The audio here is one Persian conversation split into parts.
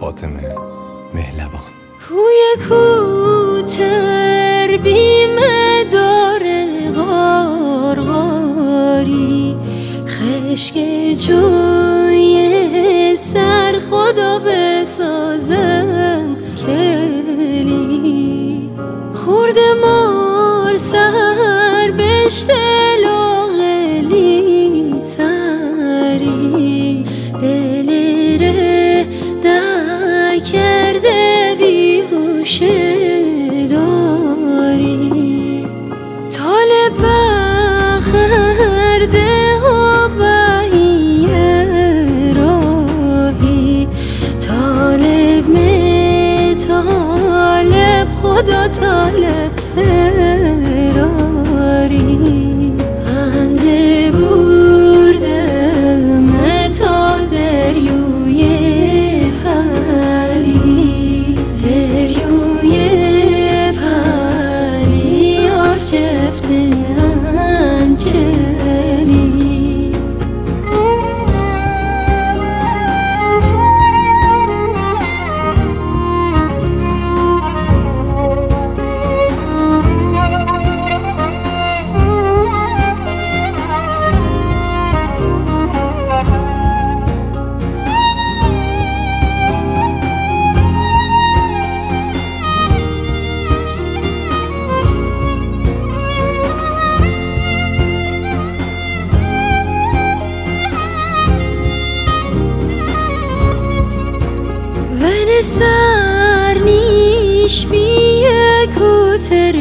فاطمه مهلبان. کوی کوتر بیمه داره غارغاری، خشک جوی سر خدا بسازم کلی، خورد مار سر بشت لاغلی سری، دل ره در کرده بیهوشه داری، طالب بخرده و بهیه راهی، طالب می طالب خدا طالب فراری، انده بردم تا دریوی پری، دریوی پری آرچفته انچنی. ون سر نیش بیه کوتر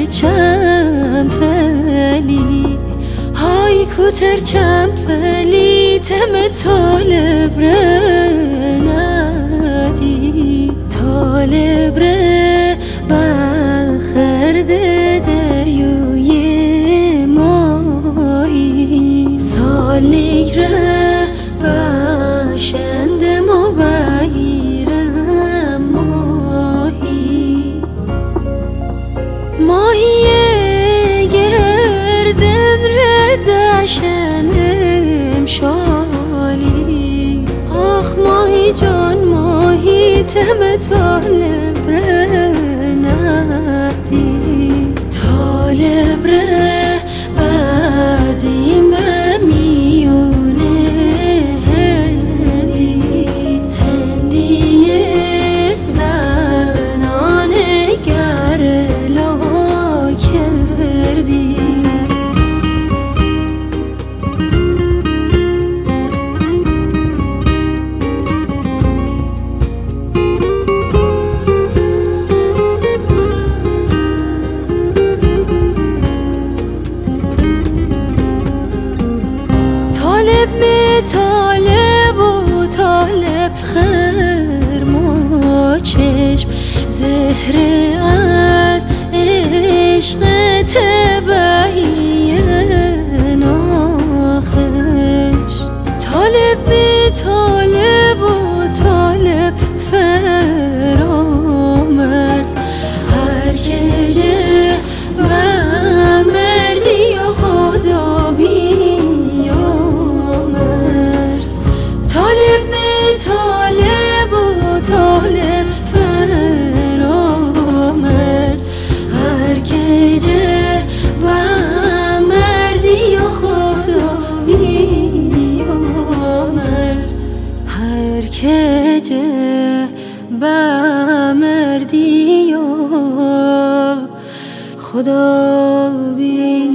چمپلی، های کوتر چمپلی تم طالب ندی، طالب بخرده دریوی مایی، سالک باشند ما ماهی گردن ردشن امشالی، آخ ماهی جان ماهی تم طالب ندی، طالب بعدیم به میونه هندی زنان گرلا کردی. طالب می طالب و طالب خرما چشم، زهر از عشق تبعی ناخش، طالب می طالب و طالب فرامرز، هر که جه و مردی و خدا بیامرز، طالب می طالب و طالب فرامرز، هر که جه و مردی و خدا بیامرز، هر که جه و مردی و خدا بیامرز.